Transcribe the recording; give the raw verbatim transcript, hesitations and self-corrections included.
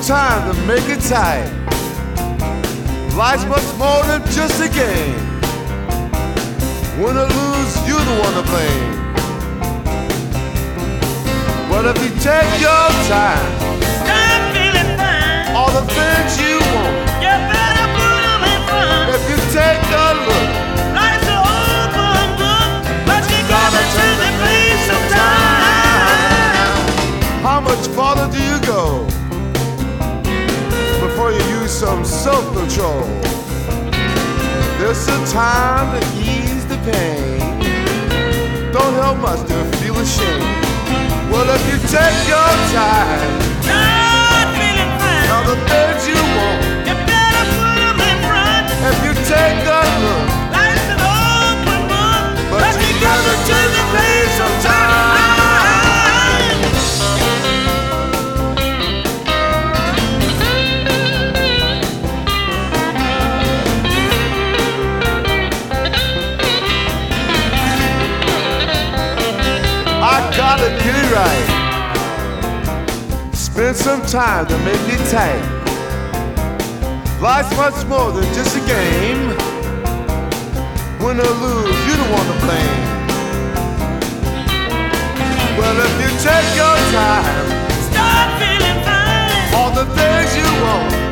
time to make it tight. Life's much more than just a game. Win or lose, you're the one to blame. But if you take your time, start feeling fine. All the things you want, you better put them in front. If you take a look, life's an open book, but you gotta turn the page sometime. How much farther do you go before you use some self-control? This is time to ease the pain. Don't help much to feel ashamed. Well, if you take your time, start feeling fine. All the things you want, you better put them in front. If you take a look, life's an open book, but, but you, you gotta turn the page sometime. Gotta get it right. Spend some time to make it tight. Life's much more than just a game. Win or lose, you're the one to blame. Well, if you take your time, start feeling fine. All the things you want,